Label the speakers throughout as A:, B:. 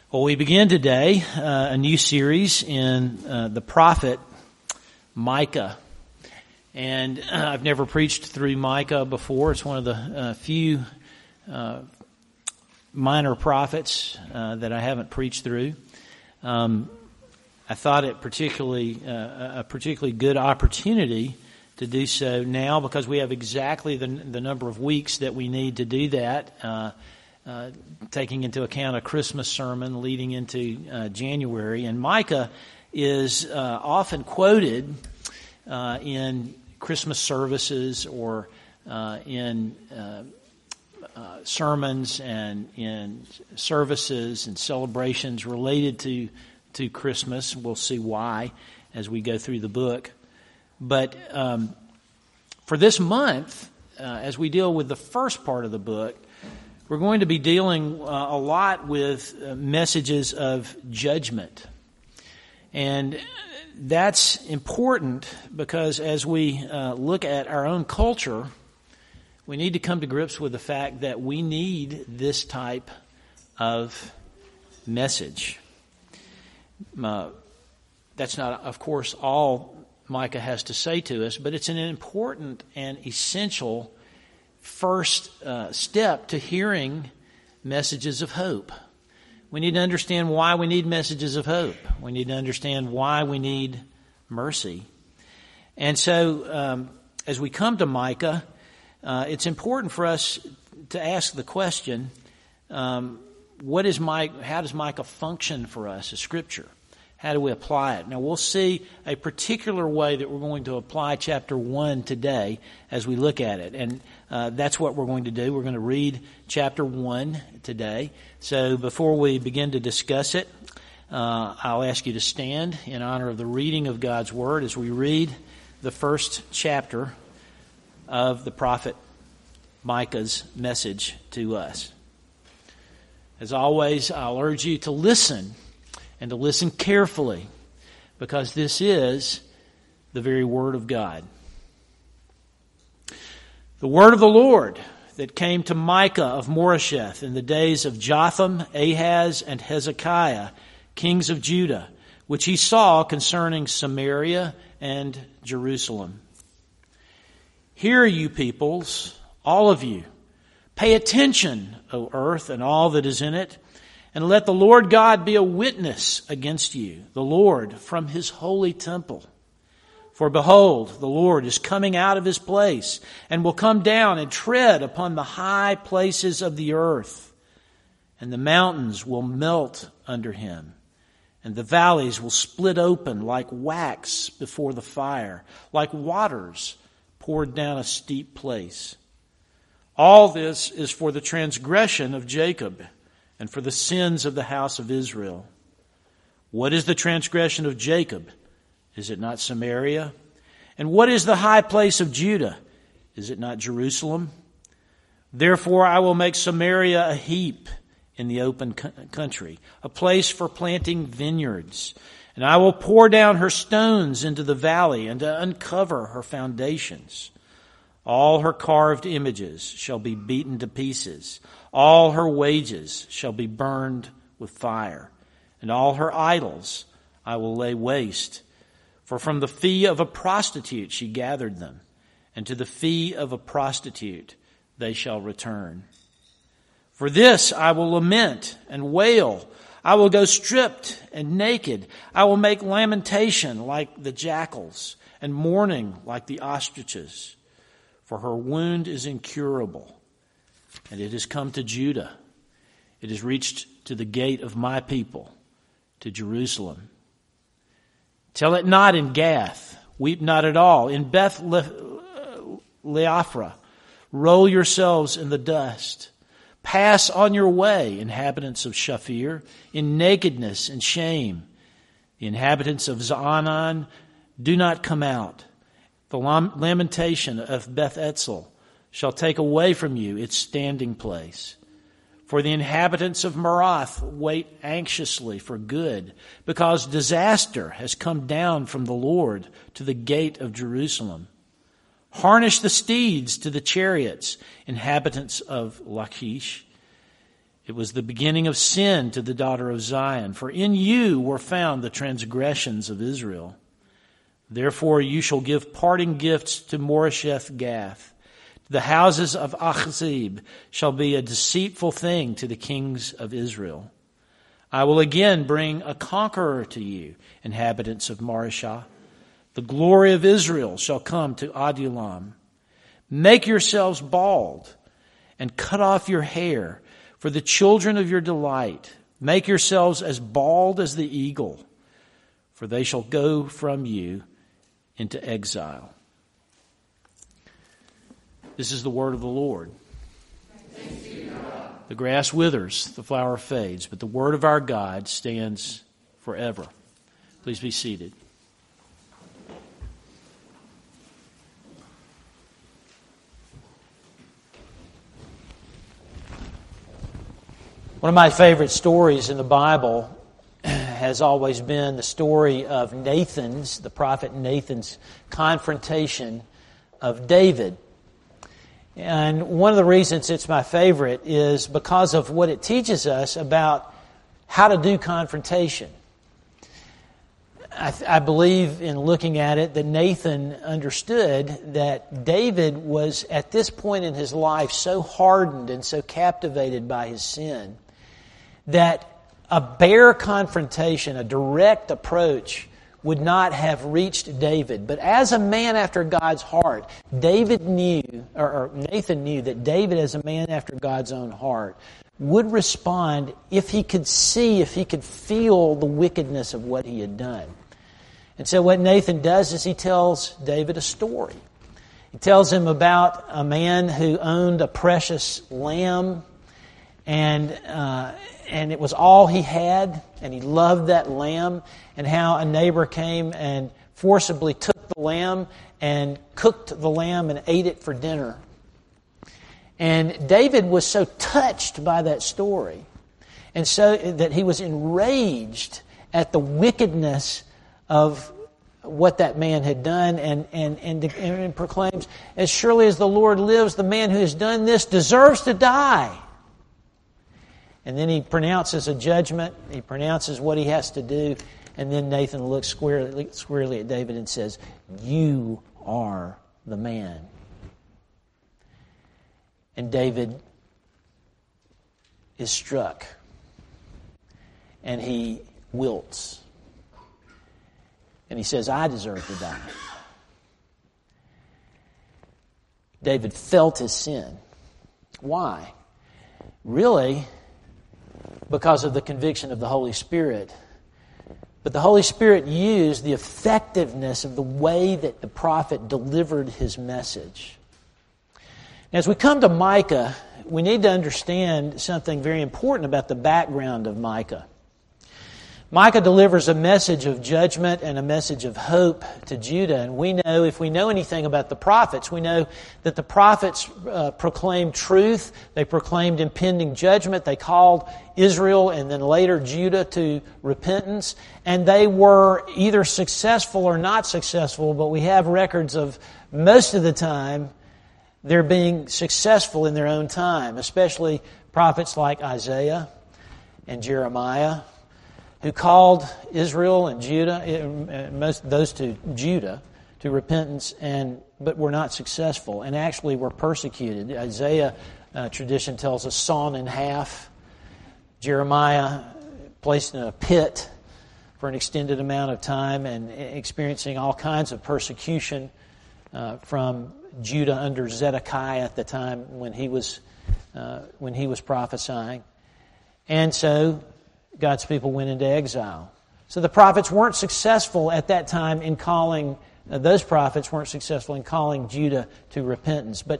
A: Well, we begin today a new series in the prophet Micah. And I've never preached through Micah before. It's one of the few minor prophets that I haven't preached through. I thought it a particularly good opportunity to do so now because we have exactly the number of weeks that we need to do that. Taking into account a Christmas sermon leading into January. And Micah is often quoted in Christmas services or in sermons and in services and celebrations related to Christmas. We'll see why as we go through the book. But for this month, as we deal with the first part of the book, we're going to be dealing a lot with messages of judgment. And that's important because as we look at our own culture, we need to come to grips with the fact that we need this type of message. That's not, of course, all Micah has to say to us, but it's an important and essential first step to hearing messages of hope. We need to understand why we need messages of hope. We need to understand why we need mercy. And so as we come to Micah, it's important for us to ask the question, how does Micah function for us as Scripture? How do we apply it? Now, we'll see a particular way that we're going to apply chapter 1 today as we look at it. And that's what we're going to do. We're going to read chapter 1 today. So before we begin to discuss it, I'll ask you to stand in honor of the reading of God's Word as we read the first chapter of the prophet Micah's message to us. As always, I'll urge you to listen and to listen carefully, because this is the very Word of God. The word of the Lord that came to Micah of Moresheth in the days of Jotham, Ahaz, and Hezekiah, kings of Judah, which he saw concerning Samaria and Jerusalem. Hear, you peoples, all of you. Pay attention, O earth, and all that is in it. And let the Lord God be a witness against you, the Lord, from his holy temple. For behold, the Lord is coming out of his place, and will come down and tread upon the high places of the earth. And the mountains will melt under him, and the valleys will split open like wax before the fire, like waters poured down a steep place. All this is for the transgression of Jacob, and for the sins of the house of Israel. What is the transgression of Jacob? Is it not Samaria? And what is the high place of Judah? Is it not Jerusalem? Therefore I will make Samaria a heap in the open country, a place for planting vineyards. And I will pour down her stones into the valley and to uncover her foundations. All her carved images shall be beaten to pieces. All her wages shall be burned with fire. And all her idols I will lay waste. For from the fee of a prostitute she gathered them, and to the fee of a prostitute they shall return. For this I will lament and wail. I will go stripped and naked. I will make lamentation like the jackals, and mourning like the ostriches. For her wound is incurable, and it has come to Judah. It has reached to the gate of my people, to Jerusalem. Tell it not in Gath, weep not at all. In Beth Leaphrah, roll yourselves in the dust. Pass on your way, inhabitants of Shaphir, in nakedness and shame. The inhabitants of Zaanan, do not come out. The lamentation of Beth Etzel shall take away from you its standing place. For the inhabitants of Marath wait anxiously for good, because disaster has come down from the Lord to the gate of Jerusalem. Harness the steeds to the chariots, inhabitants of Lachish. It was the beginning of sin to the daughter of Zion, for in you were found the transgressions of Israel. Therefore you shall give parting gifts to Moresheth Gath. The houses of Achzib shall be a deceitful thing to the kings of Israel. I will again bring a conqueror to you, inhabitants of Mareshah. The glory of Israel shall come to Adullam. Make yourselves bald and cut off your hair for the children of your delight. Make yourselves as bald as the eagle, for they shall go from you into exile. This is the word of the Lord. The grass withers, the flower fades, but the word of our God stands forever. Please be seated. One of my favorite stories in the Bible has always been the story of the prophet Nathan's confrontation of David. And one of the reasons it's my favorite is because of what it teaches us about how to do confrontation. I believe in looking at it that Nathan understood that David was at this point in his life so hardened and so captivated by his sin that a bare confrontation, a direct approach, would not have reached David. But as a man after God's heart, Nathan knew that David, as a man after God's own heart, would respond if he could feel the wickedness of what he had done. And so what Nathan does is he tells David a story. He tells him about a man who owned a precious lamb, and it was all he had, and he loved that lamb, and how a neighbor came and forcibly took the lamb and cooked the lamb and ate it for dinner. And David was so touched by that story, and so that he was enraged at the wickedness of what that man had done, and proclaims, "As surely as the Lord lives, the man who has done this deserves to die." And then he pronounces a judgment. He pronounces what he has to do. And then Nathan looks squarely at David and says, "You are the man." And David is struck. And he wilts. And he says, "I deserve to die." David felt his sin. Why? Really, because of the conviction of the Holy Spirit. But the Holy Spirit used the effectiveness of the way that the prophet delivered his message. As we come to Micah, we need to understand something very important about the background of Micah. Micah delivers a message of judgment and a message of hope to Judah. And we know, if we know anything about the prophets, we know that the prophets proclaimed truth. They proclaimed impending judgment. They called Israel and then later Judah to repentance. And they were either successful or not successful, but we have records of most of the time they're being successful in their own time, especially prophets like Isaiah and Jeremiah, who called Israel and Judah, those two, Judah, to repentance, but were not successful and actually were persecuted. Isaiah, tradition tells us, sawn in half. Jeremiah placed in a pit for an extended amount of time and experiencing all kinds of persecution from Judah under Zedekiah at the time when he was prophesying. And so God's people went into exile. So the prophets weren't successful at that time in calling, those prophets weren't successful in calling Judah to repentance. But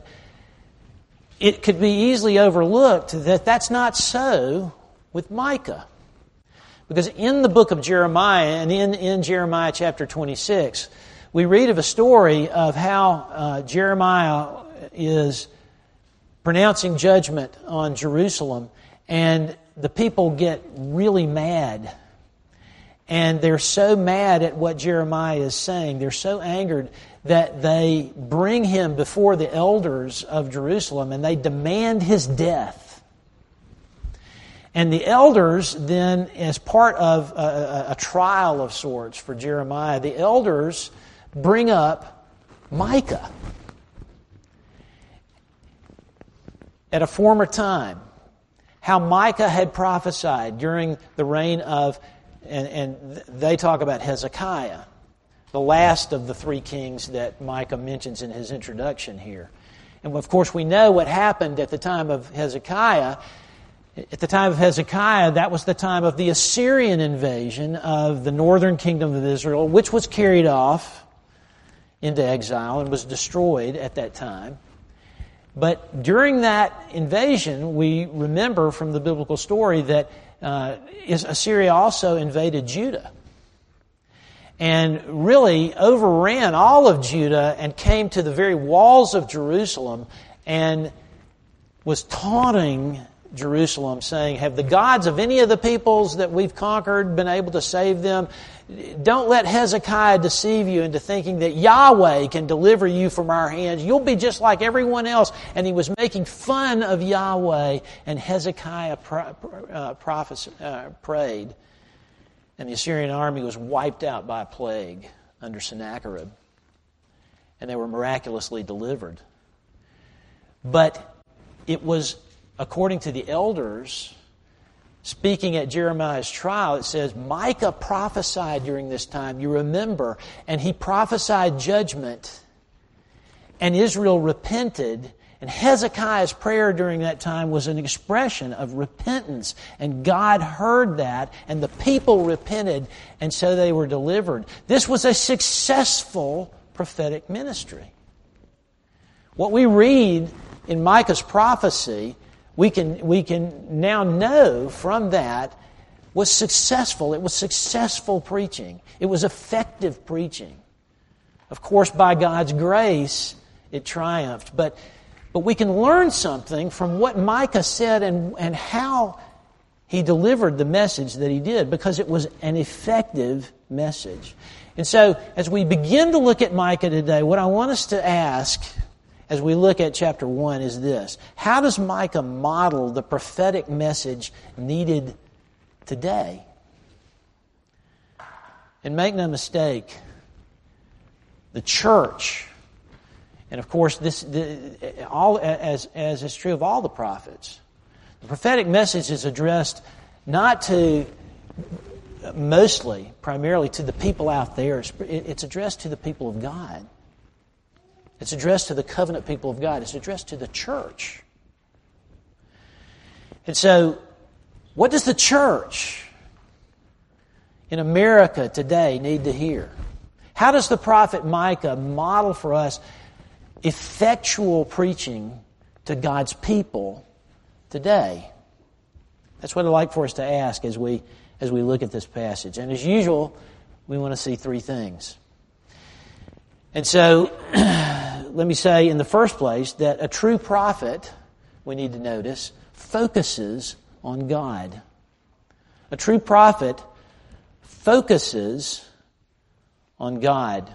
A: it could be easily overlooked that that's not so with Micah. Because in the book of Jeremiah, and in Jeremiah chapter 26, we read of a story of how Jeremiah is pronouncing judgment on Jerusalem, and the people get really mad. And they're so mad at what Jeremiah is saying, they're so angered that they bring him before the elders of Jerusalem and they demand his death. And the elders then, as part of a trial of sorts for Jeremiah, the elders bring up Micah. At a former time, how Micah had prophesied during the reign of, and they talk about Hezekiah, the last of the three kings that Micah mentions in his introduction here. And of course we know what happened at the time of Hezekiah. At the time of Hezekiah, that was the time of the Assyrian invasion of the northern kingdom of Israel, which was carried off into exile and was destroyed at that time. But during that invasion, we remember from the biblical story that Assyria also invaded Judah and really overran all of Judah and came to the very walls of Jerusalem and was taunting Jerusalem, saying, have the gods of any of the peoples that we've conquered been able to save them? Don't let Hezekiah deceive you into thinking that Yahweh can deliver you from our hands. You'll be just like everyone else. And he was making fun of Yahweh, and Hezekiah prayed. And the Assyrian army was wiped out by a plague under Sennacherib. And they were miraculously delivered. But it was, according to the elders, speaking at Jeremiah's trial, it says, Micah prophesied during this time, you remember, and he prophesied judgment, and Israel repented, and Hezekiah's prayer during that time was an expression of repentance, and God heard that, and the people repented, and so they were delivered. This was a successful prophetic ministry. What we read in Micah's prophecy, we can now know from that was successful. It was successful preaching. It was effective preaching. Of course, by God's grace, it triumphed. But we can learn something from what Micah said and how he delivered the message that he did, because it was an effective message. And so, as we begin to look at Micah today, what I want us to ask as we look at chapter 1 is this. How does Micah model the prophetic message needed today? And make no mistake, the church, and of course as is true of all the prophets, the prophetic message is addressed not to primarily to the people out there. It's addressed to the people of God. It's addressed to the covenant people of God. It's addressed to the church. And so, what does the church in America today need to hear? How does the prophet Micah model for us effectual preaching to God's people today? That's what I'd like for us to ask as we look at this passage. And as usual, we want to see three things. And so, let me say in the first place that a true prophet, we need to notice, focuses on God. A true prophet focuses on God.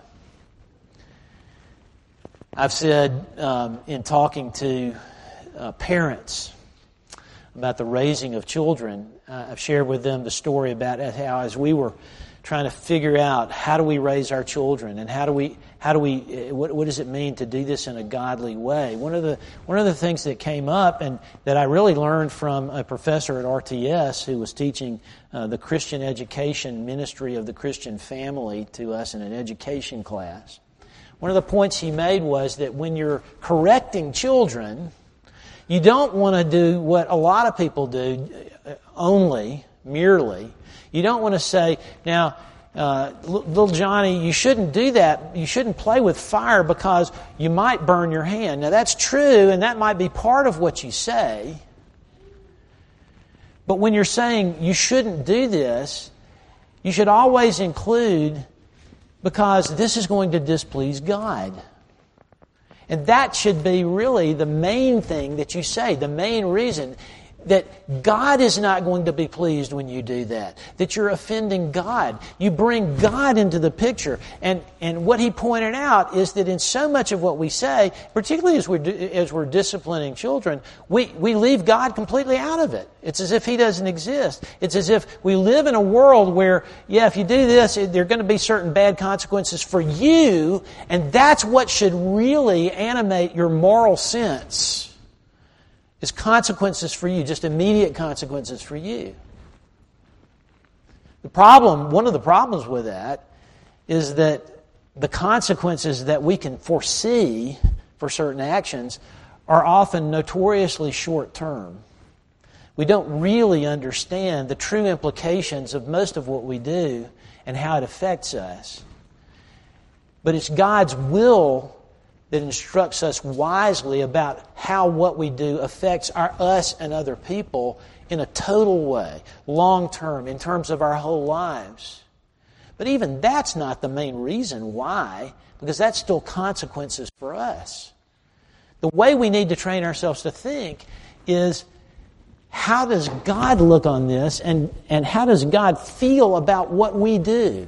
A: I've said in talking to parents about the raising of children, I've shared with them the story about how as we were trying to figure out how do we raise our children and what does it mean to do this in a godly way. One of the things that came up and that I really learned from a professor at RTS who was teaching the Christian education ministry of the Christian family to us in an education class. One of the points he made was that when you're correcting children, you don't want to do what a lot of people do merely. You don't want to say, now, little Johnny, you shouldn't do that. You shouldn't play with fire because you might burn your hand. Now, that's true, and that might be part of what you say. But when you're saying you shouldn't do this, you should always include, because this is going to displease God. And that should be really the main thing that you say, the main reason. that God is not going to be pleased when you do that, that you're offending God. You bring God into the picture. And what he pointed out is that in so much of what we say, particularly as we're disciplining children, we leave God completely out of it. It's as if he doesn't exist. It's as if we live in a world where, if you do this, there are going to be certain bad consequences for you, and that's what should really animate your moral sense. Is consequences for you, just immediate consequences for you. One of the problems with that is that the consequences that we can foresee for certain actions are often notoriously short term. We don't really understand the true implications of most of what we do and how it affects us. But it's God's will that instructs us wisely about how what we do affects us and other people in a total way, long term, in terms of our whole lives. But even that's not the main reason why, because that's still consequences for us. The way we need to train ourselves to think is, how does God look on this, and how does God feel about what we do?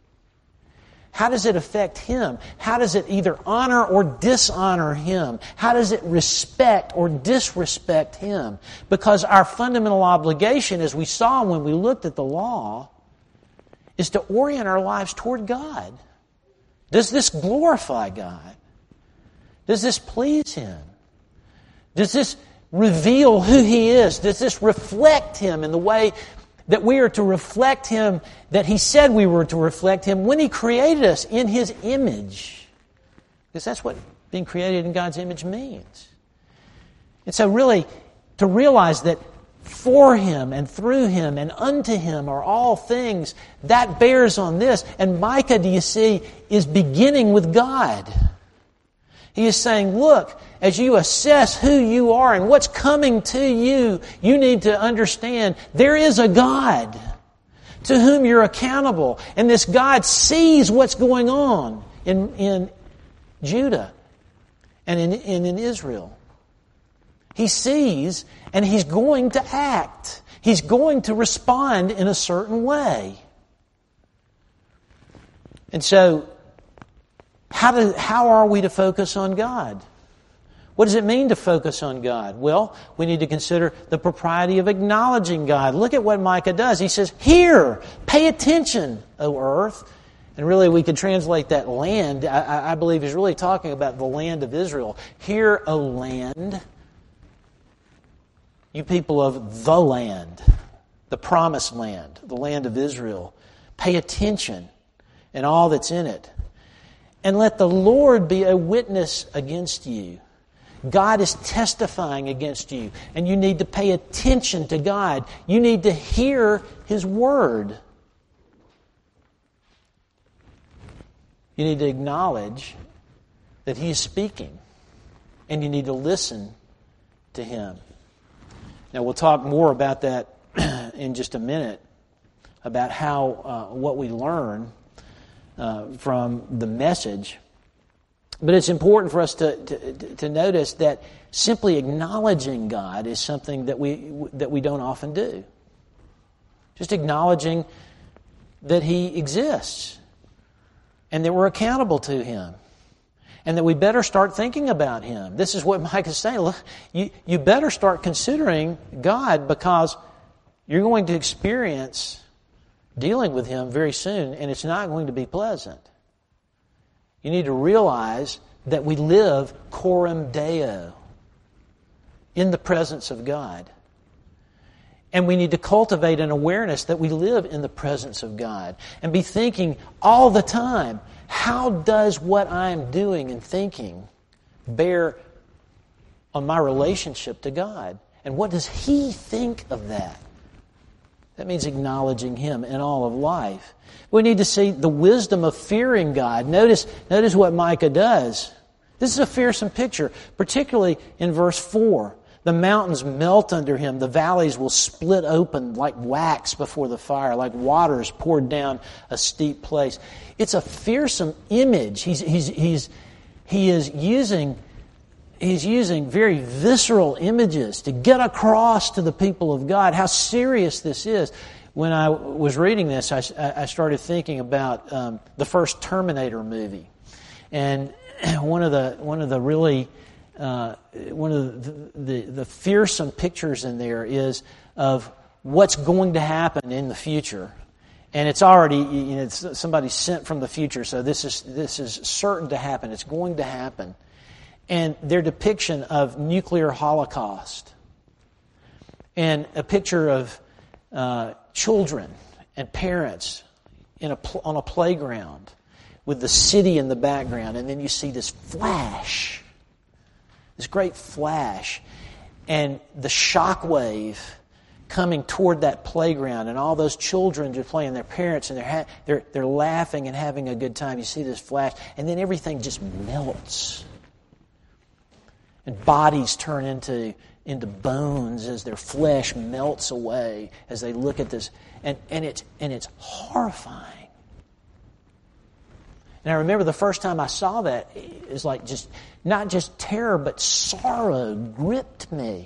A: How does it affect him? How does it either honor or dishonor him? How does it respect or disrespect him? Because our fundamental obligation, as we saw when we looked at the law, is to orient our lives toward God. Does this glorify God? Does this please him? Does this reveal who he is? Does this reflect him in the way that we are to reflect him, that he said we were to reflect him when he created us in his image? Because that's what being created in God's image means. And so really, to realize that for him and through him and unto him are all things, that bears on this. And Micah, do you see, is beginning with God. He is saying, look, as you assess who you are and what's coming to you, you need to understand there is a God to whom you're accountable. And this God sees what's going on in Judah and in Israel. He sees, and he's going to act. He's going to respond in a certain way. And so, how are we to focus on God? What does it mean to focus on God? Well, we need to consider the propriety of acknowledging God. Look at what Micah does. He says, "Hear, pay attention, O earth." And really we could translate that land, I believe he's really talking about the land of Israel. "Hear, O land, you people of the land, the promised land, the land of Israel. Pay attention and all that's in it. And let the Lord be a witness against you." God is testifying against you, and you need to pay attention to God. You need to hear his word. You need to acknowledge that he is speaking, and you need to listen to him. Now, we'll talk more about that in just a minute, about how what we learn from the message. But it's important for us to notice that simply acknowledging God is something that we don't often do. Just acknowledging that he exists and that we're accountable to him and that we better start thinking about him. This is what Mike is saying. Look, you better start considering God, because you're going to experience dealing with him very soon, and it's not going to be pleasant. You need to realize that we live coram Deo, in the presence of God. And we need to cultivate an awareness that we live in the presence of God and be thinking all the time, how does what I'm doing and thinking bear on my relationship to God? And what does he think of that? That means acknowledging him in all of life. We need to see the wisdom of fearing God. Notice what Micah does. This is a fearsome picture, particularly in verse 4. The mountains melt under him. The valleys will split open like wax before the fire, like waters poured down a steep place. It's a fearsome image. He is using he's using very visceral images to get across to the people of God how serious this is. When I was reading this, I started thinking about the first Terminator movie, and one of the fearsome pictures in there is of what's going to happen in the future, and it's already it's somebody sent from the future, so this is certain to happen. It's going to happen, and their depiction of nuclear holocaust, and a picture of children and parents on a playground with the city in the background, and then you see this flash, this great flash, and the shockwave coming toward that playground, and all those children just playing, their parents, and they're laughing and having a good time. You see this flash, and then everything just melts, and bodies turn into bones as their flesh melts away as they look at this, and it's horrifying. And I remember the first time I saw that, it was like just not just terror, but sorrow gripped me.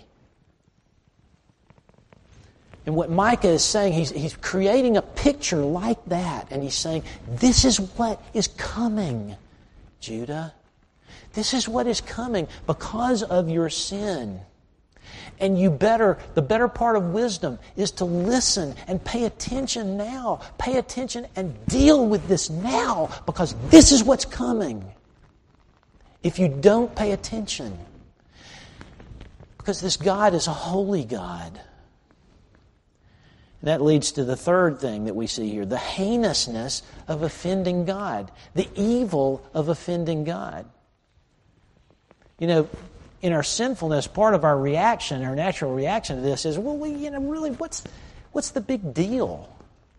A: And what Micah is saying, he's creating a picture like that, and he's saying, this is what is coming, Judah. This is what is coming because of your sin. And the better part of wisdom is to listen and pay attention now. Pay attention and deal with this now, because this is what's coming. If you don't pay attention. Because this God is a holy God. And that leads to the third thing that we see here, the heinousness of offending God, the evil of offending God. In our sinfulness, part of our reaction, our natural reaction to this is, well, really, what's the big deal?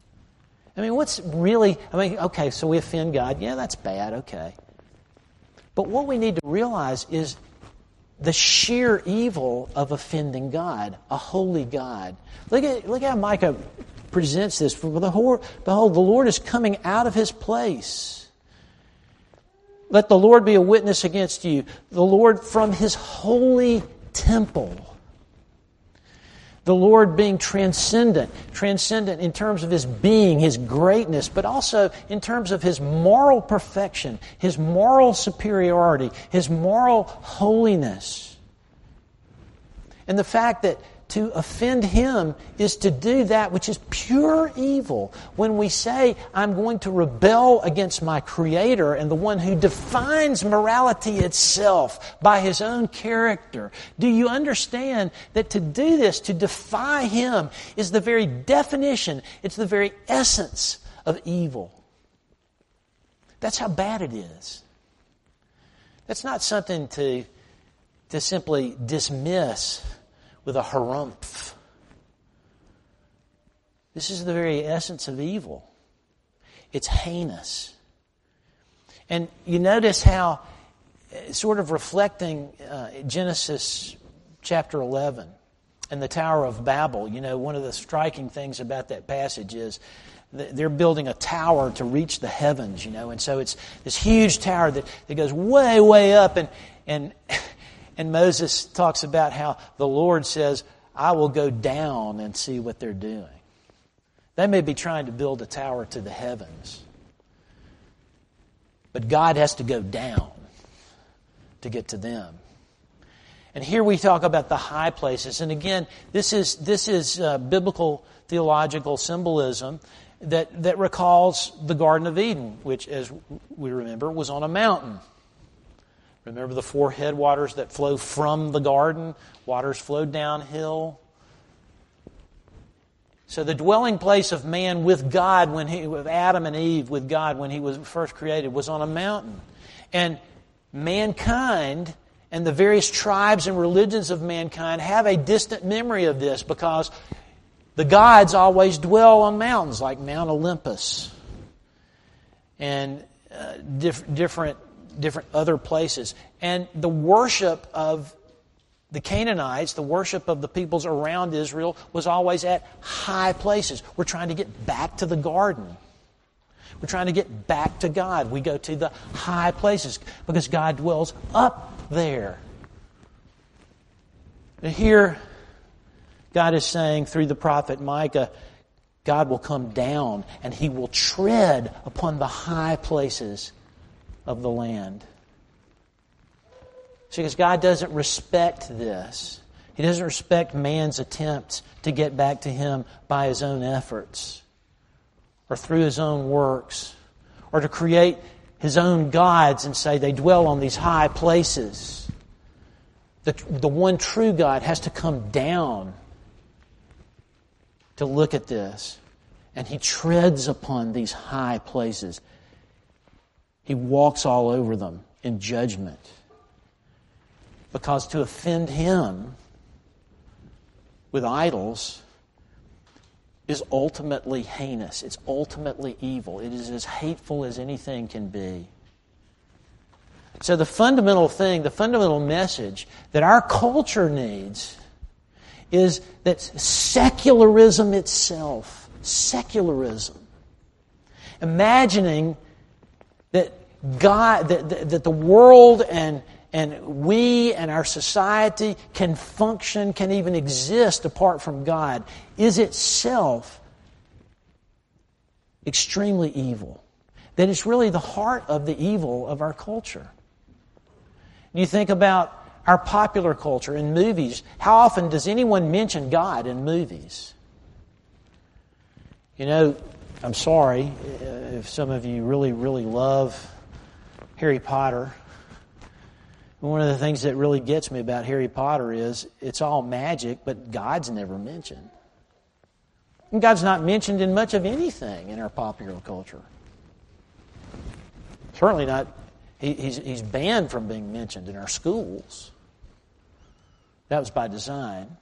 A: Okay, so we offend God. Yeah, that's bad, okay. But what we need to realize is the sheer evil of offending God, a holy God. Look how Micah presents this. Behold, the Lord is coming out of His place. Let the Lord be a witness against you. The Lord from His holy temple. The Lord being transcendent in terms of His being, His greatness, but also in terms of His moral perfection, His moral superiority, His moral holiness. And the fact that to offend Him is to do that which is pure evil. When we say, I'm going to rebel against my Creator and the one who defines morality itself by His own character, do you understand that to do this, to defy Him, is the very definition, it's the very essence of evil? That's how bad it is. That's not something to simply dismiss with a harumph. This is the very essence of evil. It's heinous. And you notice how, sort of reflecting Genesis chapter 11 and the Tower of Babel, one of the striking things about that passage is they're building a tower to reach the heavens, and so it's this huge tower that goes way, way up, and Moses talks about how the Lord says, I will go down and see what they're doing. They may be trying to build a tower to the heavens, but God has to go down to get to them. And here we talk about the high places. And again, this is biblical theological symbolism that recalls the Garden of Eden, which, as we remember, was on a mountain. Remember the 4 headwaters that flow from the garden? Waters flowed downhill. So the dwelling place of man with God, with Adam and Eve with God when he was first created, was on a mountain. And mankind and the various tribes and religions of mankind have a distant memory of this, because the gods always dwell on mountains like Mount Olympus and different other places. And the worship of the Canaanites, the worship of the peoples around Israel, was always at high places. We're trying to get back to the garden. We're trying to get back to God. We go to the high places because God dwells up there. Here, God is saying through the prophet Micah, God will come down and He will tread upon the high places of the land. See, because God doesn't respect this. He doesn't respect man's attempts to get back to Him by his own efforts or through his own works or to create his own gods and say they dwell on these high places. The one true God has to come down to look at this. And He treads upon these high places. He walks all over them in judgment. Because to offend Him with idols is ultimately heinous. It's ultimately evil. It is as hateful as anything can be. So the fundamental thing, the fundamental message that our culture needs is that secularism itself, secularism, imagining that God, that the world and we and our society can function, can even exist apart from God, is itself extremely evil. That it's really the heart of the evil of our culture. You think about our popular culture in movies. How often does anyone mention God in movies? You know, I'm sorry if some of you really, really love Harry Potter. One of the things that really gets me about Harry Potter is it's all magic, but God's never mentioned. And God's not mentioned in much of anything in our popular culture. Certainly not. He's banned from being mentioned in our schools. That was by design.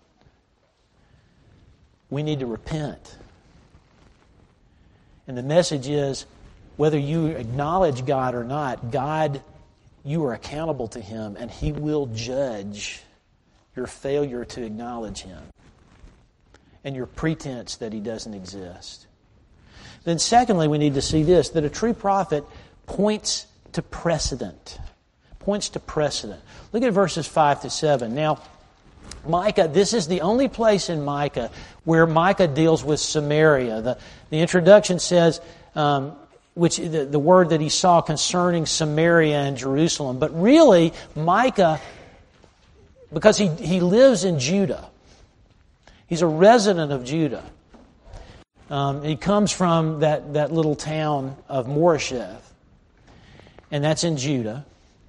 A: We need to repent. And the message is, whether you acknowledge God or not, God, you are accountable to Him, and He will judge your failure to acknowledge Him and your pretense that He doesn't exist. Then secondly, we need to see this, that a true prophet points to precedent. Points to precedent. Look at verses 5 to 7. Now, Micah, this is the only place in Micah where Micah deals with Samaria. The introduction says, the word that he saw concerning Samaria and Jerusalem. But really, Micah, because he lives in Judah, he's a resident of Judah. He comes from that little town of Moresheth, and that's in Judah.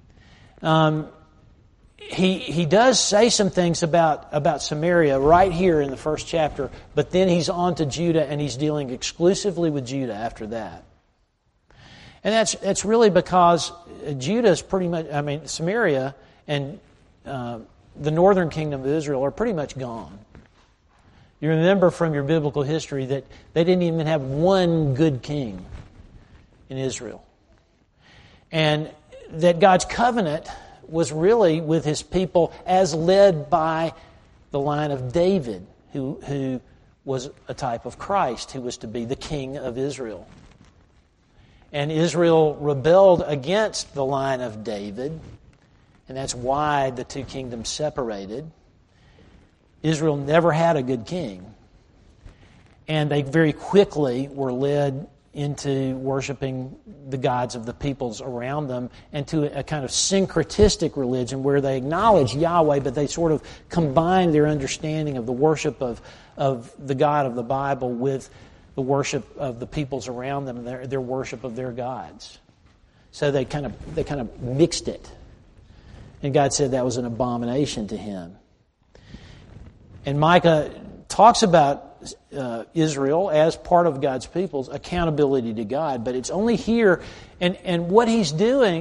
A: He does say some things about Samaria right here in the first chapter, but then he's on to Judah, and he's dealing exclusively with Judah after that. And that's really because Judah is pretty much, Samaria and the northern kingdom of Israel are pretty much gone. You remember from your biblical history that they didn't even have one good king in Israel. And that God's covenant was really with His people as led by the line of David, who was a type of Christ, who was to be the king of Israel. And Israel rebelled against the line of David, and that's why the two kingdoms separated. Israel never had a good king. And they very quickly were led into worshiping the gods of the peoples around them and to a kind of syncretistic religion where they acknowledge Yahweh, but they sort of combine their understanding of the worship of the God of the Bible with the worship of the peoples around them, their worship of their gods. So they kind of mixed it. And God said that was an abomination to Him. And Micah talks about Israel as part of God's people's accountability to God, but it's only here, and what he's doing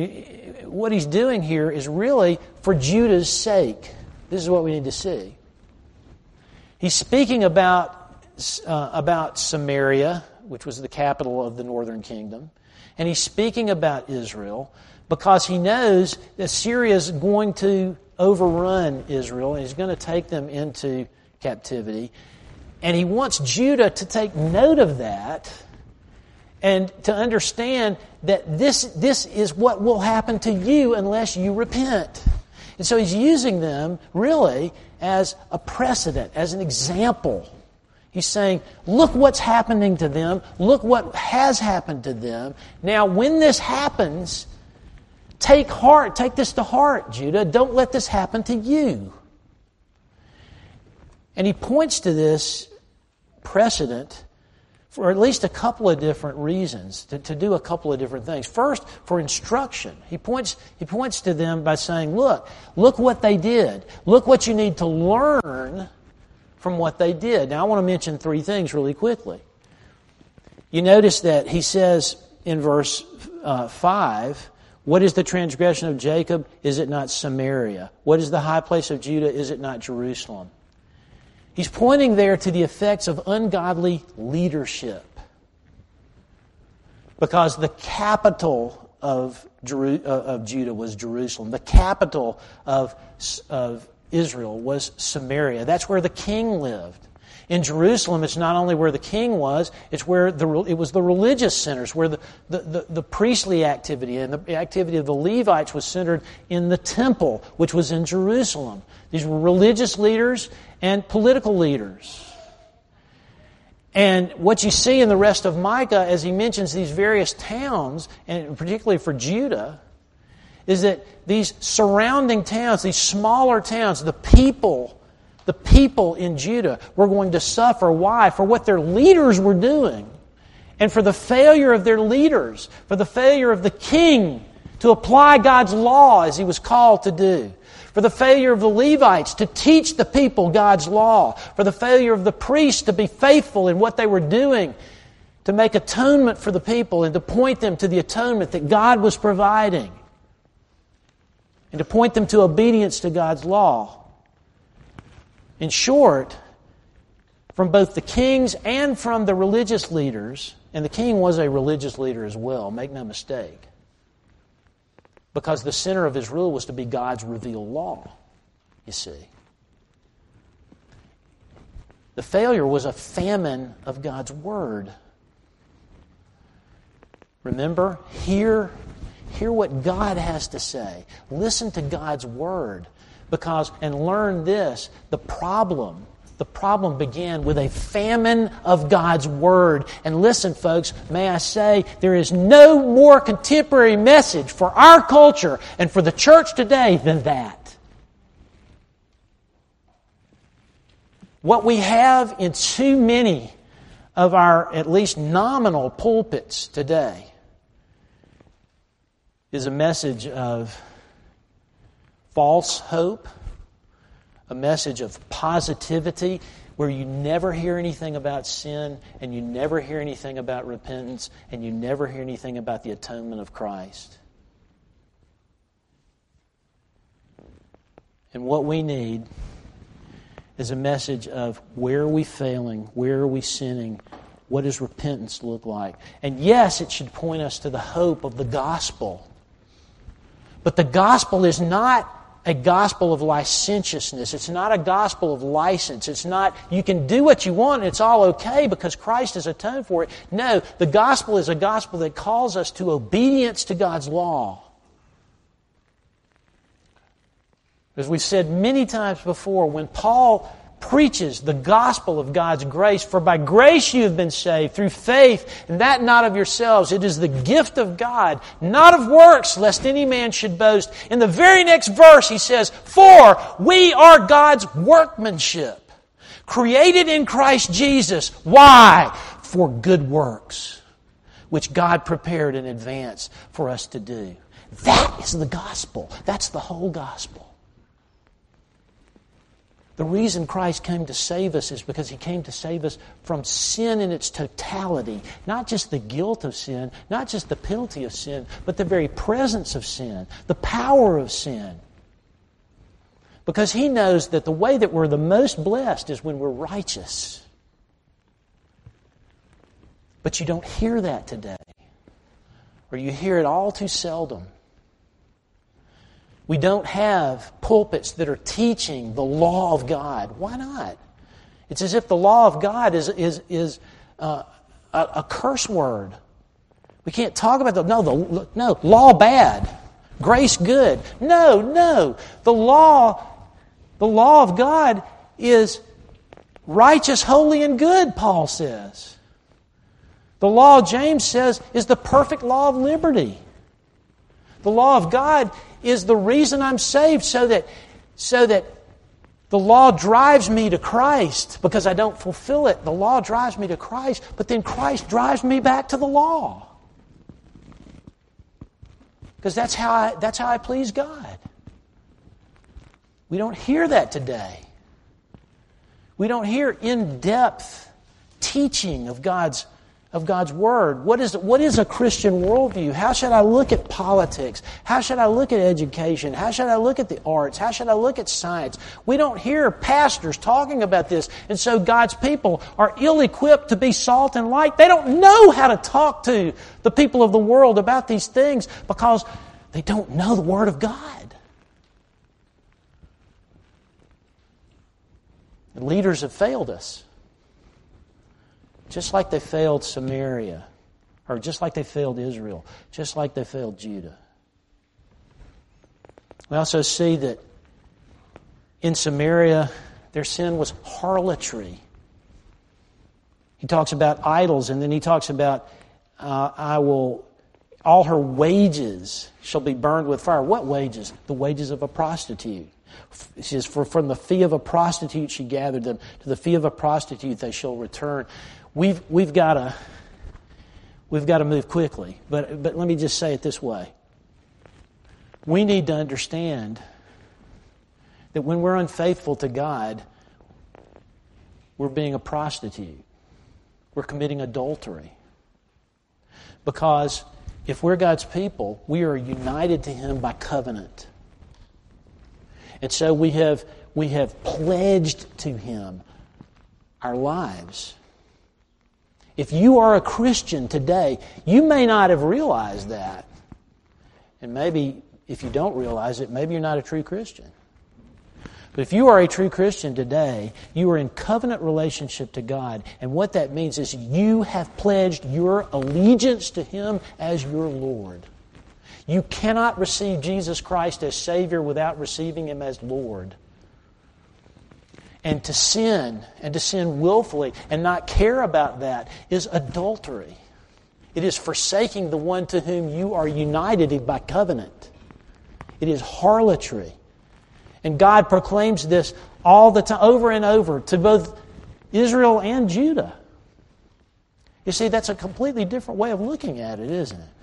A: here is really for Judah's sake. This is what we need to see. He's speaking about Samaria, which was the capital of the northern kingdom, and he's speaking about Israel because he knows that Syria is going to overrun Israel and he's going to take them into captivity. And he wants Judah to take note of that and to understand that this is what will happen to you unless you repent. And so he's using them really as a precedent, as an example. He's saying, look what's happening to them. Look what has happened to them. Now, when this happens, take heart. Take this to heart, Judah. Don't let this happen to you. And he points to this precedent for at least a couple of different reasons, to do a couple of different things. First, for instruction. He points to them by saying, look what they did. Look what you need to learn from what they did. Now, I want to mention three things really quickly. You notice that he says in verse 5, what is the transgression of Jacob? Is it not Samaria? What is the high place of Judah? Is it not Jerusalem? He's pointing there to the effects of ungodly leadership. Because the capital of Judah was Jerusalem. The capital of Israel was Samaria. That's where the king lived. In Jerusalem, it's not only where the king was, it's where it was the religious centers, where the priestly activity and the activity of the Levites was centered in the temple, which was in Jerusalem. These were religious leaders and political leaders. And what you see in the rest of Micah, as he mentions these various towns, and particularly for Judah, is that these surrounding towns, these smaller towns, the people in Judah were going to suffer. Why? For what their leaders were doing. And for the failure of their leaders. For the failure of the king to apply God's law as he was called to do. For the failure of the Levites to teach the people God's law. For the failure of the priests to be faithful in what they were doing to make atonement for the people and to point them to the atonement that God was providing. And to point them to obedience to God's law. In short, from both the kings and from the religious leaders, and the king was a religious leader as well, make no mistake, because the center of his rule was to be God's revealed law, you see. The failure was a famine of God's Word. Remember, hear what God has to say. Listen to God's Word. And learn this, the problem began with a famine of God's Word. And listen, folks, may I say, there is no more contemporary message for our culture and for the church today than that. What we have in too many of our, at least nominal pulpits today, is a message of false hope, a message of positivity where you never hear anything about sin and you never hear anything about repentance and you never hear anything about the atonement of Christ. And what we need is a message of where are we failing, where are we sinning, what does repentance look like? And yes, it should point us to the hope of the gospel. But the gospel is not a gospel of licentiousness. It's not a gospel of license. It's not, you can do what you want and it's all okay because Christ has atoned for it. No, the gospel is a gospel that calls us to obedience to God's law. As we've said many times before, when Paul preaches the gospel of God's grace, for by grace you have been saved through faith, and that not of yourselves. It is the gift of God, not of works, lest any man should boast. In the very next verse he says, for we are God's workmanship, created in Christ Jesus. Why? For good works, which God prepared in advance for us to do. That is the gospel. That's the whole gospel. The reason Christ came to save us is because He came to save us from sin in its totality. Not just the guilt of sin, not just the penalty of sin, but the very presence of sin, the power of sin. Because He knows that the way that we're the most blessed is when we're righteous. But you don't hear that today. Or you hear it all too seldom. We don't have pulpits that are teaching the law of God. Why not? It's as if the law of God is a curse word. We can't talk about no, law bad. Grace good. No. The law of God is righteous, holy, and good, Paul says. The law, James says, is the perfect law of liberty. The law of God is the reason I'm saved, so that the law drives me to Christ because I don't fulfill it. The law drives me to Christ, but then Christ drives me back to the law. Because that's how I please God. We don't hear that today. We don't hear in-depth teaching of God's Word. What is a Christian worldview? How should I look at politics? How should I look at education? How should I look at the arts? How should I look at science? We don't hear pastors talking about this, and so God's people are ill-equipped to be salt and light. They don't know how to talk to the people of the world about these things because they don't know the Word of God. The leaders have failed us. Just like they failed Samaria, or just like they failed Israel, just like they failed Judah. We also see that in Samaria, their sin was harlotry. He talks about idols, and then he talks about, all her wages shall be burned with fire. What wages? The wages of a prostitute. She says, from the fee of a prostitute she gathered them, to the fee of a prostitute they shall return. We've got to move quickly, but let me just say it this way: we need to understand that when we're unfaithful to God, we're being a prostitute. We're committing adultery. Because if we're God's people, we are united to Him by covenant. And so we have pledged to Him our lives. If you are a Christian today, you may not have realized that. And maybe if you don't realize it, maybe you're not a true Christian. But if you are a true Christian today, you are in covenant relationship to God. And what that means is you have pledged your allegiance to Him as your Lord. You cannot receive Jesus Christ as Savior without receiving Him as Lord. And to sin willfully and not care about that is adultery. It is forsaking the one to whom you are united by covenant. It is harlotry. And God proclaims this all the time, over and over, to both Israel and Judah. You see, that's a completely different way of looking at it, isn't it?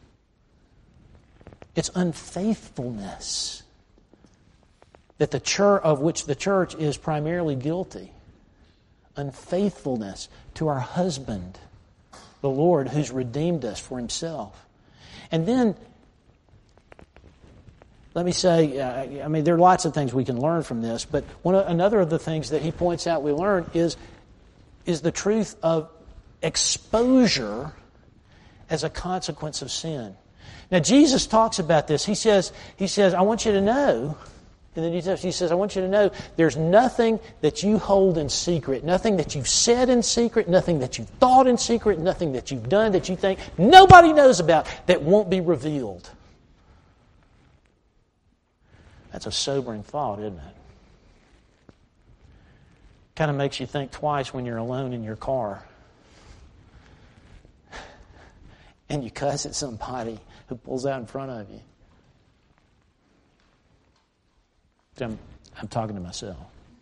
A: It's unfaithfulness that of which the church is primarily guilty. Unfaithfulness to our husband, the Lord, who's redeemed us for Himself. And then, let me say, there are lots of things we can learn from this, but another of the things that he points out we learn is the truth of exposure as a consequence of sin. Now, Jesus talks about this. He says, I want you to know, in the New Testament, He says, I want you to know there's nothing that you hold in secret, nothing that you've said in secret, nothing that you've thought in secret, nothing that you've done that you think nobody knows about that won't be revealed. That's a sobering thought, isn't it? Kind of makes you think twice when you're alone in your car and you cuss at somebody who pulls out in front of you. I'm talking to myself.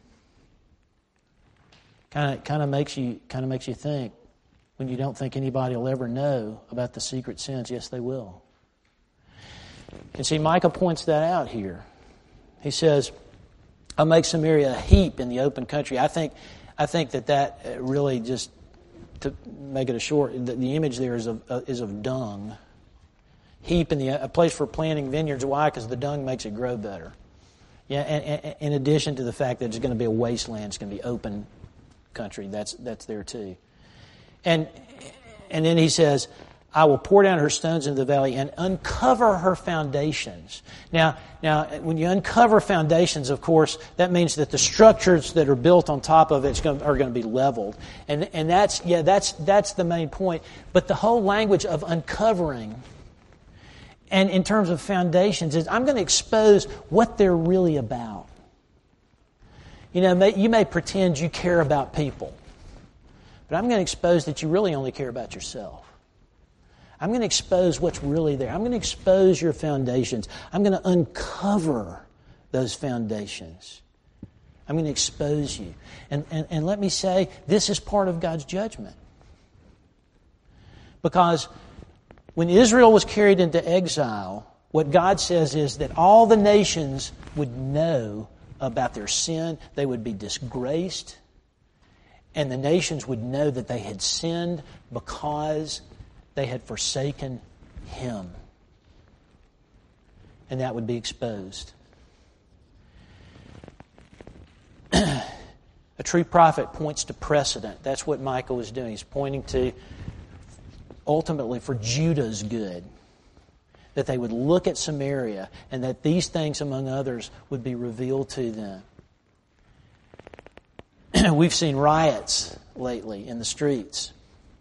A: Kind of makes you think when you don't think anybody will ever know about the secret sins. Yes, they will. And see, Micah points that out here. He says, "I'll make Samaria a heap in the open country." I think that really, just to make it the image there is of dung. Heap a place for planting vineyards. Why? Because the dung makes it grow better. Yeah, and in addition to the fact that it's going to be a wasteland, it's going to be open country. That's there too. And then he says, "I will pour down her stones into the valley and uncover her foundations." Now, when you uncover foundations, of course, that means that the structures that are built on top of it are going to be leveled, and that's the main point. But the whole language of uncovering And in terms of foundations, is I'm going to expose what they're really about. You know, you may pretend you care about people, but I'm going to expose that you really only care about yourself. I'm going to expose what's really there. I'm going to expose your foundations. I'm going to uncover those foundations. I'm going to expose you. And let me say, this is part of God's judgment. Because when Israel was carried into exile, what God says is that all the nations would know about their sin. They would be disgraced. And the nations would know that they had sinned because they had forsaken Him. And that would be exposed. A true prophet points to precedent. That's what Micah was doing. He's pointing to, ultimately, for Judah's good. That they would look at Samaria and that these things, among others, would be revealed to them. We've seen riots lately in the streets.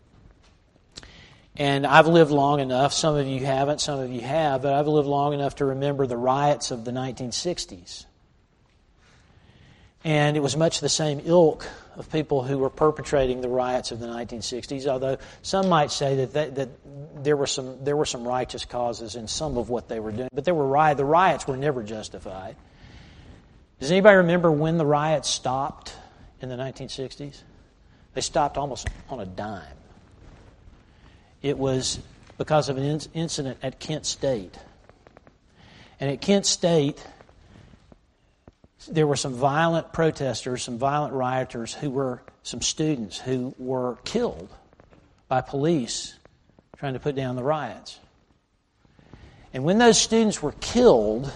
A: And I've lived long enough, some of you haven't, some of you have, but I've lived long enough to remember the riots of the 1960s. And it was much the same ilk of people who were perpetrating the riots of the 1960s, although some might say that there were some righteous causes in some of what they were doing. But the riots were never justified. Does anybody remember when the riots stopped in the 1960s? They stopped almost on a dime. It was because of an incident at Kent State. And at Kent State, there were some violent protesters, some violent rioters some students who were killed by police trying to put down the riots. And when those students were killed,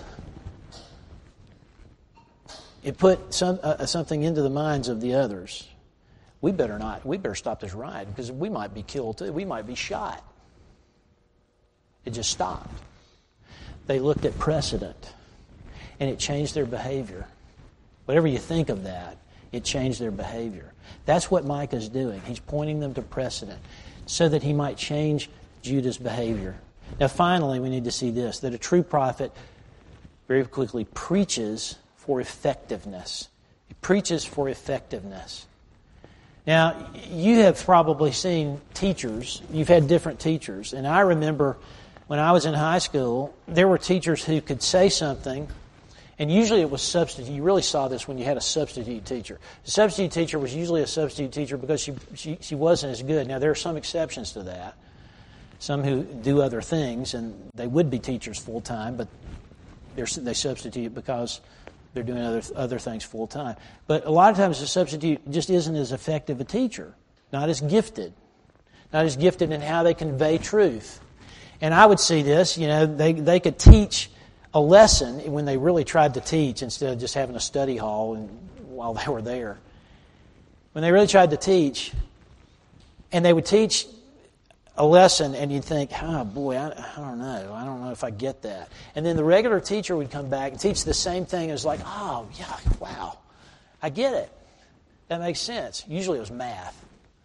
A: it put something into the minds of the others. We better stop this riot because we might be killed too. We might be shot. It just stopped. They looked at precedent and it changed their behavior. Whatever you think of that, it changed their behavior. That's what Micah's doing. He's pointing them to precedent so that he might change Judah's behavior. Now finally, we need to see this, that a true prophet very quickly preaches for effectiveness. He preaches for effectiveness. Now, you have probably seen teachers. You've had different teachers. And I remember when I was in high school, there were teachers who could say something, and usually it was substitute. You really saw this when you had a substitute teacher. The substitute teacher was usually a substitute teacher because she wasn't as good. Now, there are some exceptions to that. Some who do other things, and they would be teachers full-time, but they substitute because they're doing other things full-time. But a lot of times the substitute just isn't as effective a teacher, not as gifted in how they convey truth. And I would see this, they could teach a lesson when they really tried to teach instead of just having a study hall while they were there. When they really tried to teach, and they would teach a lesson and you'd think, oh boy, I don't know. I don't know if I get that. And then the regular teacher would come back and teach the same thing. It was like, oh yeah, wow, I get it. That makes sense. Usually it was math.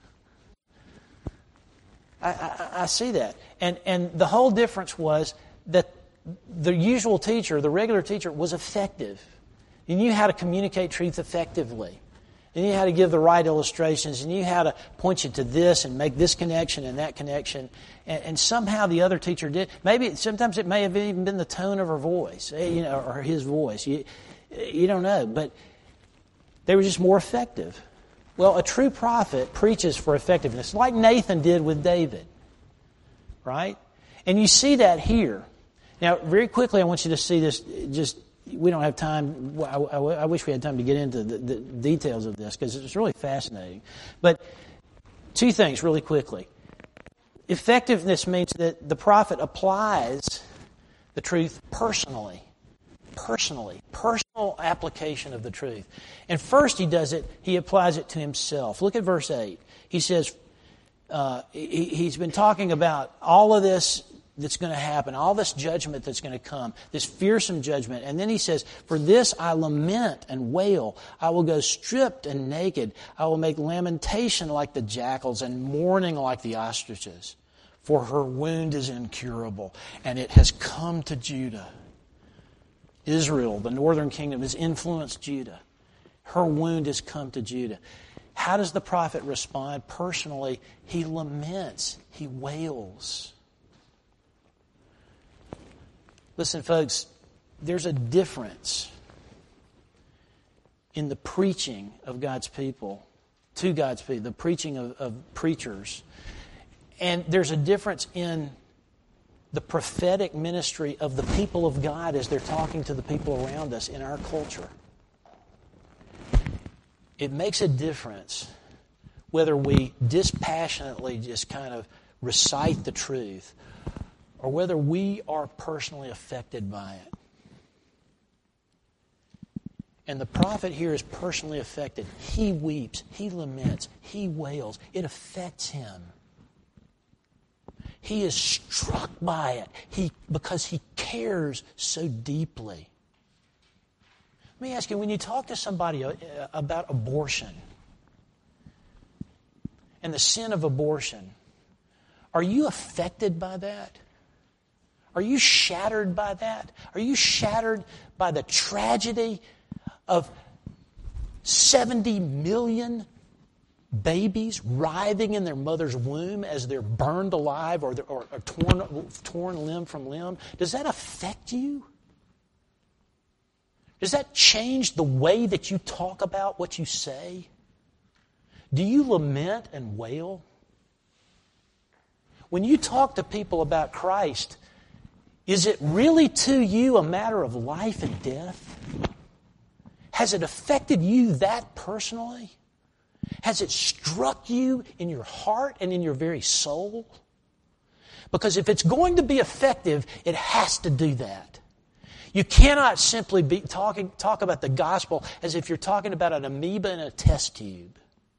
A: I see that. And the whole difference was that the usual teacher, the regular teacher, was effective. He knew how to communicate truth effectively. He knew how to give the right illustrations. He knew how to point you to this and make this connection and that connection. And somehow the other teacher did. Sometimes it may have even been the tone of her voice, or his voice. You don't know. But they were just more effective. Well, a true prophet preaches for effectiveness, like Nathan did with David. Right? And you see that here. Now, very quickly, I want you to see this. We don't have time. I wish we had time to get into the details of this because it's really fascinating. But two things really quickly. Effectiveness means that the prophet applies the truth personally. Personal application of the truth. And first he applies it to himself. Look at verse 8. He says, he's been talking about all of this that's going to happen, all this judgment that's going to come, this fearsome judgment. And then he says, for this I lament and wail. I will go stripped and naked. I will make lamentation like the jackals and mourning like the ostriches. for her wound is incurable, and it has come to Judah. Israel, the northern kingdom, has influenced Judah. Her wound has come to Judah. How does the prophet respond? Personally, he laments, he wails. Listen, folks, there's a difference in the preaching of God's people, to God's people, the preaching of preachers. And there's a difference in the prophetic ministry of the people of God as they're talking to the people around us in our culture. It makes a difference whether we dispassionately just kind of recite the truth or whether we are personally affected by it. And the prophet here is personally affected. He weeps, he laments, he wails. It affects him. He is struck by it because he cares so deeply. Let me ask you, when you talk to somebody about abortion and the sin of abortion, are you affected by that? Are you shattered by that? Are you shattered by the tragedy of 70 million babies writhing in their mother's womb as they're burned alive or torn limb from limb? Does that affect you? Does that change the way that you talk about what you say? Do you lament and wail? When you talk to people about Christ, is it really to you a matter of life and death? Has it affected you that personally? Has it struck you in your heart and in your very soul? Because if it's going to be effective, it has to do that. You cannot simply talk about the gospel as if you're talking about an amoeba in a test tube.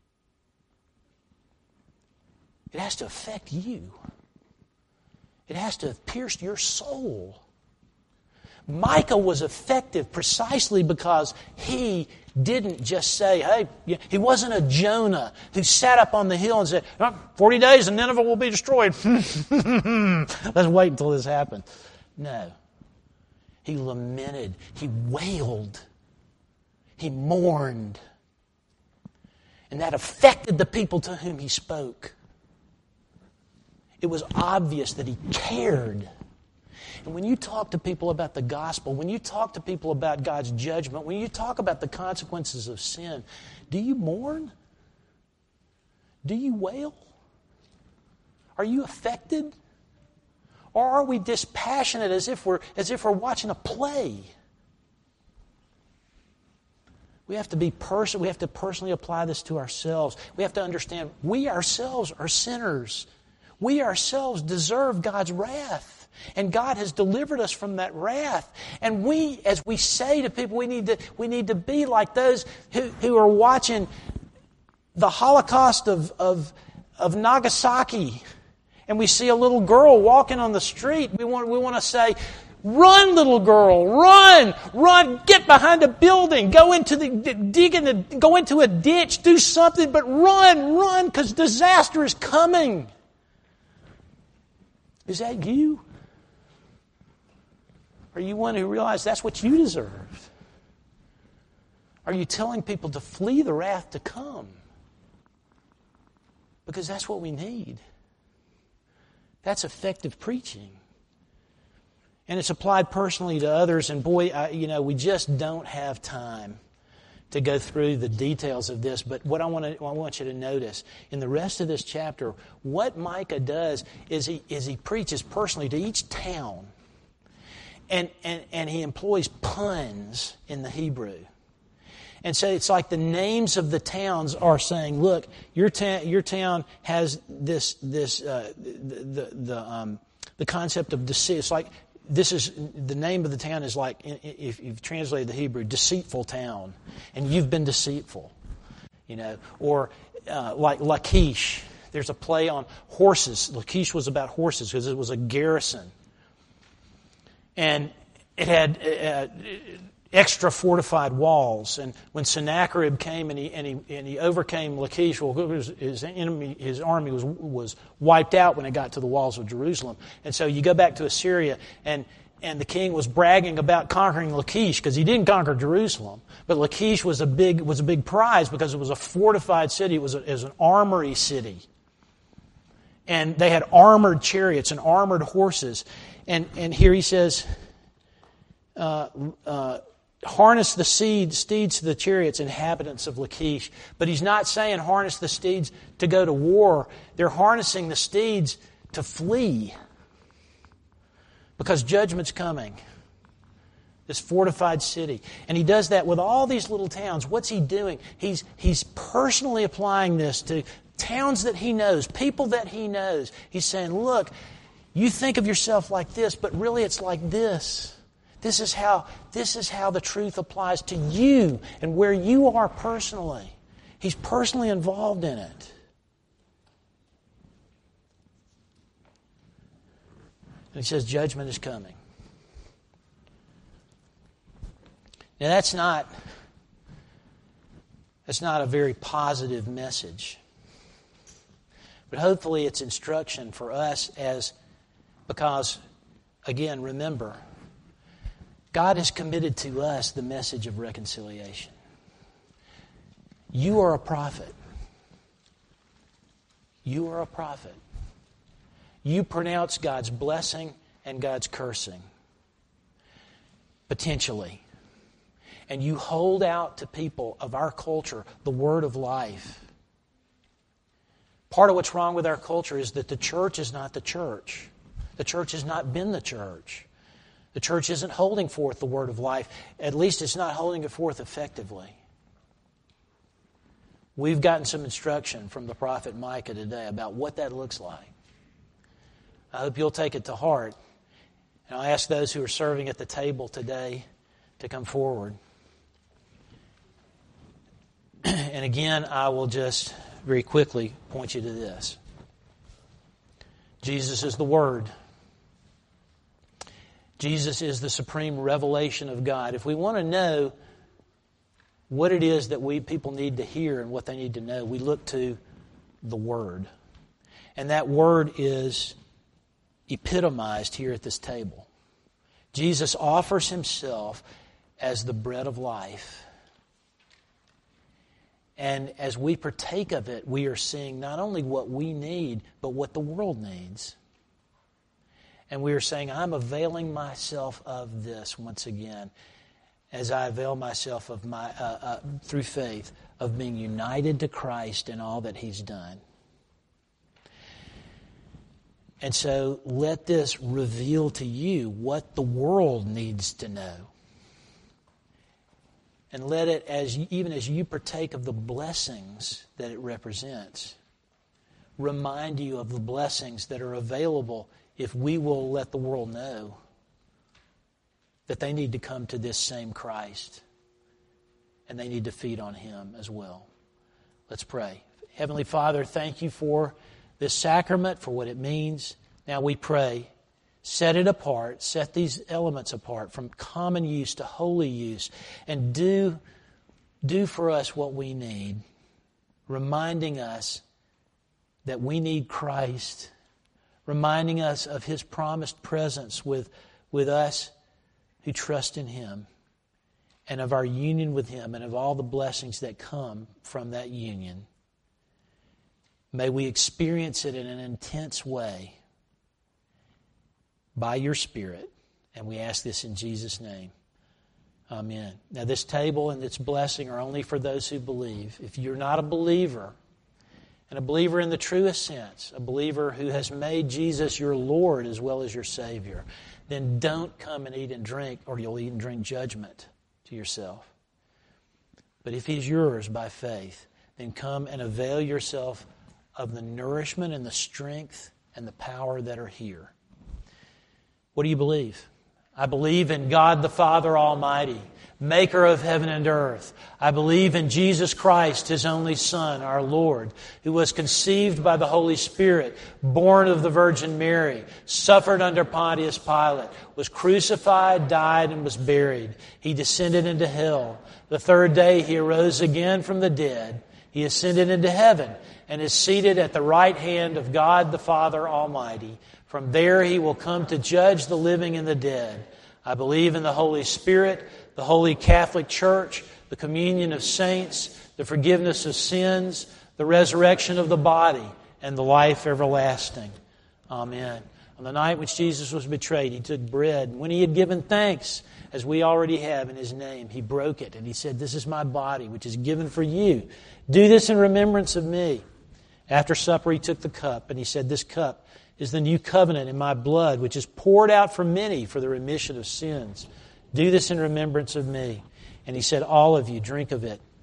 A: It has to affect you. It has to have pierced your soul. Micah was effective precisely because he didn't just say, hey, he wasn't a Jonah who sat up on the hill and said, 40 days and Nineveh will be destroyed. Let's wait until this happens. No. He lamented. He wailed. He mourned. And that affected the people to whom he spoke. It was obvious that he cared. And when you talk to people about the gospel, when you talk to people about God's judgment, when you talk about the consequences of sin, do you mourn? Do you wail? Are you affected? Or are we dispassionate as if we're watching a play? We have to personally apply this to ourselves. We have to understand we ourselves are sinners. We ourselves deserve God's wrath. And God has delivered us from that wrath. And as we say to people, we need to be like those who are watching the Holocaust of Nagasaki. And we see a little girl walking on the street. We want to say, run, little girl, run, get behind a building, go into a ditch, do something, but run, because disaster is coming. Is that you? Are you one who realizes that's what you deserve? Are you telling people to flee the wrath to come? Because that's what we need. That's effective preaching. And it's applied personally to others. And boy, we just don't have time to go through the details of this. But what I want you to notice in the rest of this chapter, what Micah does is he preaches personally to each town. And he employs puns in the Hebrew. And so it's like the names of the towns are saying, look, your town has the concept of deceit. It's like the name of the town is like, if you've translated the Hebrew, deceitful town, and you've been deceitful, or like Lachish. There's a play on horses. Lachish was about horses because it was a garrison. And it had extra fortified walls. And when Sennacherib came and he overcame Lachish, well, his army was wiped out when it got to the walls of Jerusalem. And so you go back to Assyria, and the king was bragging about conquering Lachish because he didn't conquer Jerusalem. But Lachish was a big prize because it was a fortified city. It was an armory city. And they had armored chariots and armored horses. And here he says, harness the steeds to the chariots, inhabitants of Lachish. But he's not saying harness the steeds to go to war. They're harnessing the steeds to flee. Because judgment's coming. This fortified city. And he does that with all these little towns. What's he doing? He's personally applying this to towns that he knows, people that he knows. He's saying, look, you think of yourself like this, but really it's like this. This is how the truth applies to you and where you are personally. He's personally involved in it. And he says judgment is coming. Now that's not a very positive message. But hopefully it's instruction for us because, again, remember, God has committed to us the message of reconciliation. You are a prophet. You are a prophet. You pronounce God's blessing and God's cursing. Potentially. And you hold out to people of our culture the word of life. Part of what's wrong with our culture is that the church is not the church. The church has not been the church. The church isn't holding forth the word of life. At least it's not holding it forth effectively. We've gotten some instruction from the prophet Micah today about what that looks like. I hope you'll take it to heart. And I'll ask those who are serving at the table today to come forward. And again, I will just very quickly point you to this. Jesus is the Word. Jesus is the supreme revelation of God. If we want to know what it is that people need to hear and what they need to know, we look to the Word. And that Word is epitomized here at this table. Jesus offers Himself as the bread of life. And as we partake of it, we are seeing not only what we need, but what the world needs. And we are saying, I'm availing myself of this once again, as I avail myself of through faith, of being united to Christ in all that He's done. And so let this reveal to you what the world needs to know. And let it, even as you partake of the blessings that it represents, remind you of the blessings that are available if we will let the world know that they need to come to this same Christ and they need to feed on Him as well. Let's pray. Heavenly Father, thank You for this sacrament, for what it means. Now we pray, set it apart, set these elements apart from common use to holy use, and do for us what we need, reminding us that we need Christ, reminding us of His promised presence with us who trust in Him, and of our union with Him, and of all the blessings that come from that union. May we experience it in an intense way by Your Spirit. And we ask this in Jesus' name. Amen. Now this table and its blessing are only for those who believe. If you're not a believer, and a believer in the truest sense, a believer who has made Jesus your Lord as well as your Savior, then don't come and eat and drink, or you'll eat and drink judgment to yourself. But if He's yours by faith, then come and avail yourself of the nourishment and the strength and the power that are here. What do you believe? I believe in God the Father Almighty, maker of heaven and earth. I believe in Jesus Christ, His only Son, our Lord, who was conceived by the Holy Spirit, born of the Virgin Mary, suffered under Pontius Pilate, was crucified, died, and was buried. He descended into hell. The third day He arose again from the dead. He ascended into heaven and is seated at the right hand of God the Father Almighty. From there He will come to judge the living and the dead. I believe in the Holy Spirit, the Holy Catholic Church, the communion of saints, the forgiveness of sins, the resurrection of the body, and the life everlasting. Amen. On the night which Jesus was betrayed, He took bread. When He had given thanks, as we already have in His name, He broke it, and He said, "This is my body, which is given for you. Do this in remembrance of me." After supper, He took the cup, and He said, "This cup is the new covenant in my blood, which is poured out for many for the remission of sins. Do this in remembrance of me." And He said, "All of you, drink of it."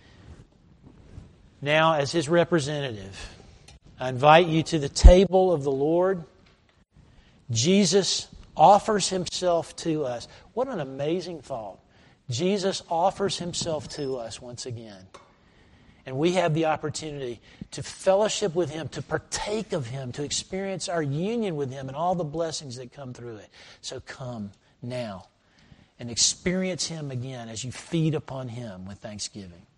A: Now, as His representative, I invite you to the table of the Lord. Jesus offers Himself to us. What an amazing thought. Jesus offers Himself to us once again. And we have the opportunity to fellowship with Him, to partake of Him, to experience our union with Him and all the blessings that come through it. So come now and experience Him again as you feed upon Him with thanksgiving.